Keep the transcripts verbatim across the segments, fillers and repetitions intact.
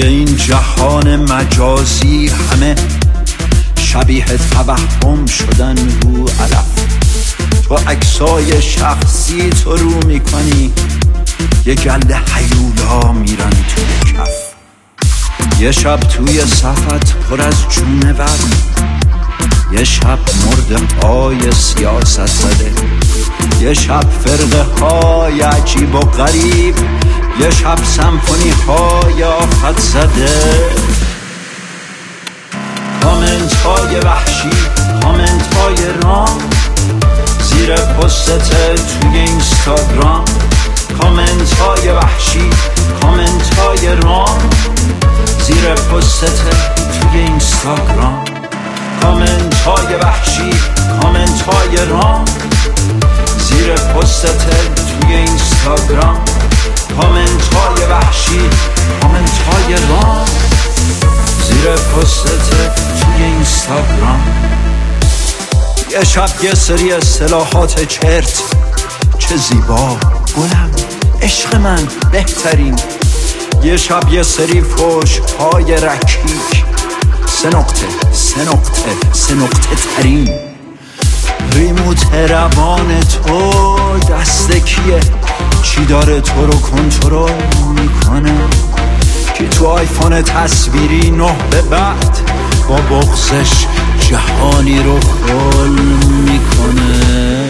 توی این جهان مجازی همه شبیه توهم شدن رو علف. تو عکسای شخصی تو رو میکنی، یه گله هیولا میرن توی کف. یه شب توی صفت پر از جونور، یه شب مرده های سیاست زده، یه شب فرقه های عجیب و غریب، یه شب سمفونی های آفت زده. کامنت های وحشی، کامنت های رام زیر پستت توی اینستاگرام. کامنت های وحشی، کامنت های رام زیر پستت توی اینستاگرام. کامنت های وحشی، کامنت های رام زیر پستت توی اینستاگرام. کامنت های وحشی، کامنت های رام زیر پستت توی اینستاگرام. یه شب یه سری اصطلاحات چرت، چه زیبا، گلم، عشق من، بهترین. یه شب یه سری فوش های رکیک، سه نقطه سه نقطه سه نقطه ترین. ریموت روان تو دست کیه؟ چی داره تو رو کنترل میکنه؟ کی تو آیفون تصویری نه به بعد با بغضش جهانی رو خل میکنه؟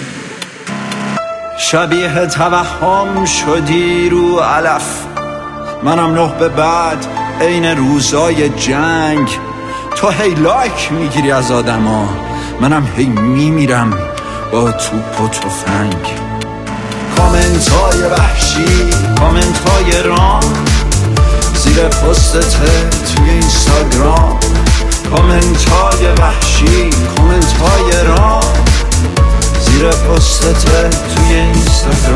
شبیه توهم شدی رو علف، منم نه به بعد عین روزای جنگ. تو هی لایک میگیری از آدم ها، منم هی میمیرم با توپ و تفنگ. کامنت های وحشی، کامنت های رام زیر پستت توی اینستاگرام. کامنت های وحشی، کامنت های رام زیر پستت توی اینستاگرام.